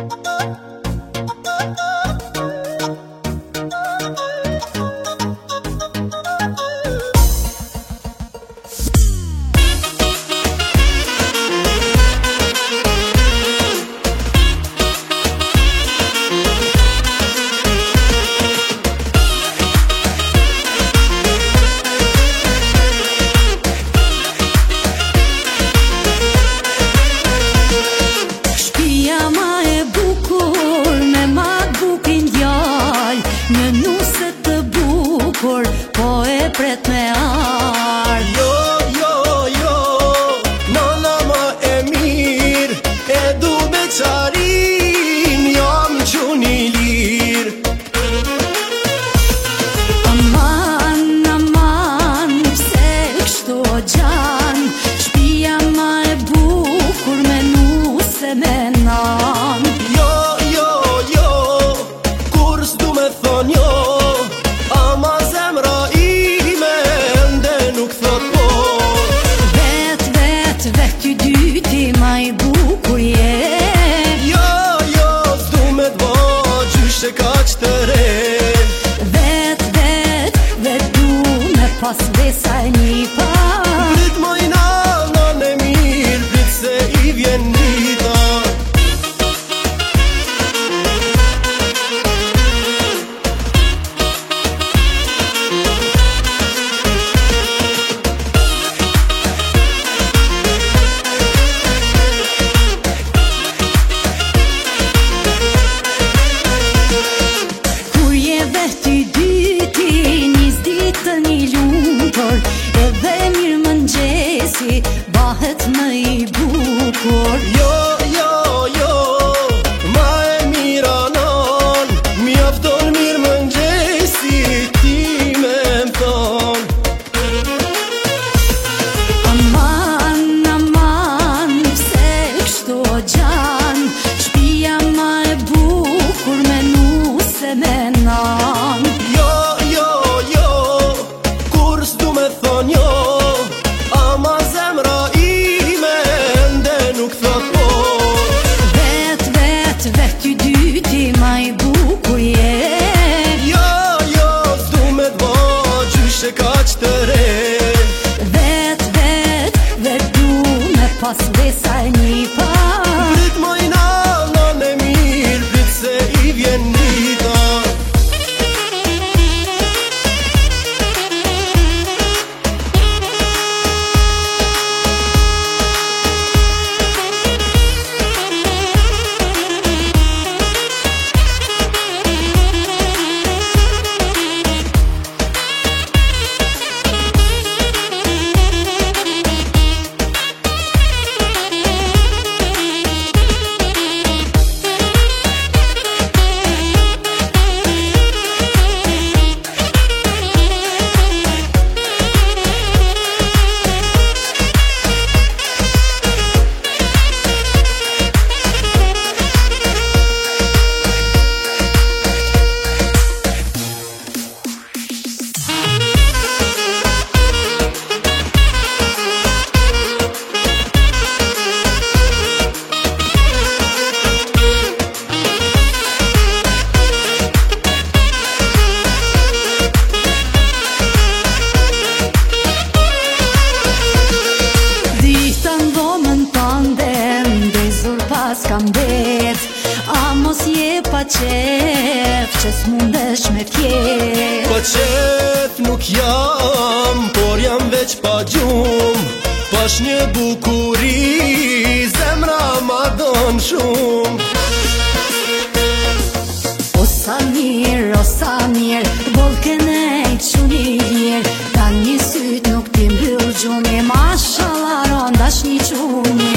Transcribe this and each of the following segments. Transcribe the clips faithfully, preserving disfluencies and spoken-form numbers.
Po e pret me ardh. Jo, jo, jo, nana ma e mirë, e du beqarin, jam quni lir. Aman, aman, pse kështu o gjan, shpia ma e bukur me nuse me nan. Jo, jo, jo, kur s'du me thon jo, ama zemra ime ende nuk thot po. Vet, vet, vet ty dyti ma i bukur je. Jo, jo, s'du me t'vo gjyshe kaq të re. Vet, vet, vet du me pas vesa e një pa. Prit moj nana në mirë, prit se i vjen dita. Bahet më i bukur. Jo, jo, jo, ma e mira non, mjafton mirë mëngjesi ti me m'thon. Aman, aman, pse kështu o gjan, shpia ma e bukur me nuse me nan. Jo, jo, jo, kur s'du me thon jo, ama zemra ime ende nuk thot po. Vet, vet, vet ty dyti ma i bukur je. Jo, jo, s'du me t'vo gjyshe kaq të re. Vet, vet, vet du me pas vesa e një pa. Prit moj nana në mirë, prit se i vjen dita. Kam bet, a mos je pa qef, që s'mundesh me fjet. Pa qef nuk jam, por jam veç pa gjum, pash një bukuri, zemra ma don shum. O sa mirë, o sa mirë, bollken e quni lirë, ka një syt nuk ti mbyll gjumi, mashallah rondash një quni.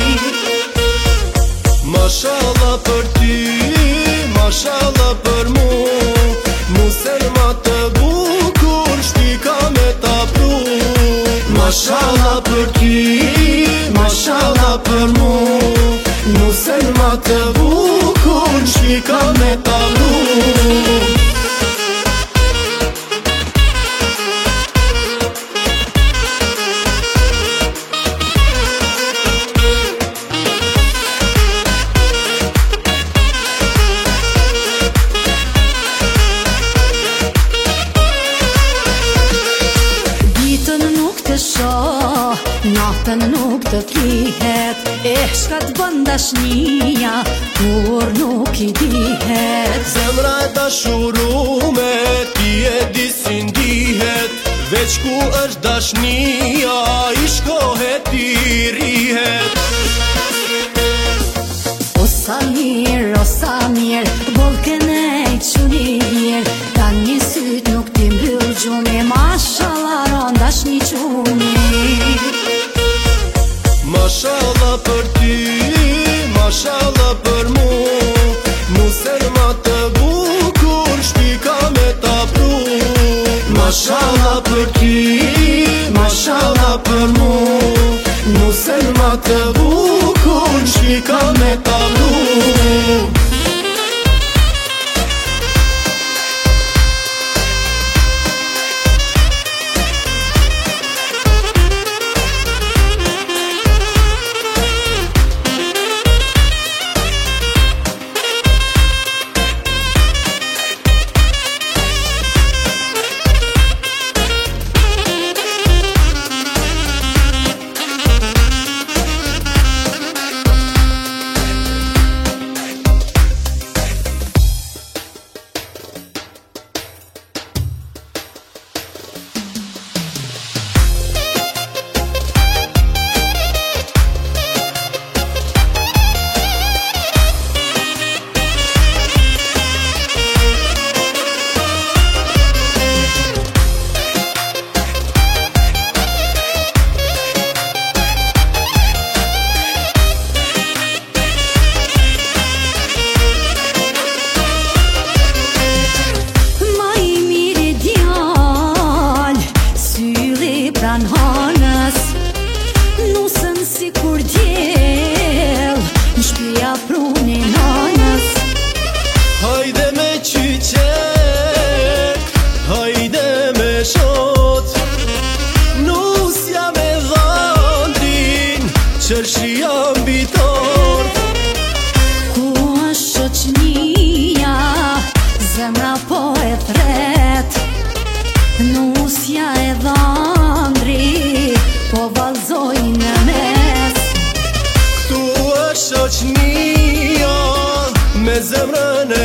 Mashallah për ty, mashallah për mu, musen ma të bukur, shpika me ta pru. Mashallah për ty, mashallah për mu, musen ma të bukur, shpika me ta pru. dashnia kur nuk i dihet. Zemra e dashurume ti e di si ndihet, veç ku është dashnia i shkohet i rihet. O sa mirë, o sa mirë, bollken e quni vjerë, kan një syt nuk ti mbyll gjumi, mashallah ron dashni quni. Mashallah për ty, mashallah për mu, muselma të bukur shpika me ta pru. Mashallah për ty, mashallah për mu, muselma të bukur shpika me ta pru. Pran hanës, nusën si kur djel, në shpia pruni nanës. Hajde me qyqek, hajde me shot, nusja me dhandrin, qërshia mbi tort. Ku është shoqnia, zemra po e thret, nusja e dhandrin, po valzoj në mes. Këtu është shoqnia, me zemrën e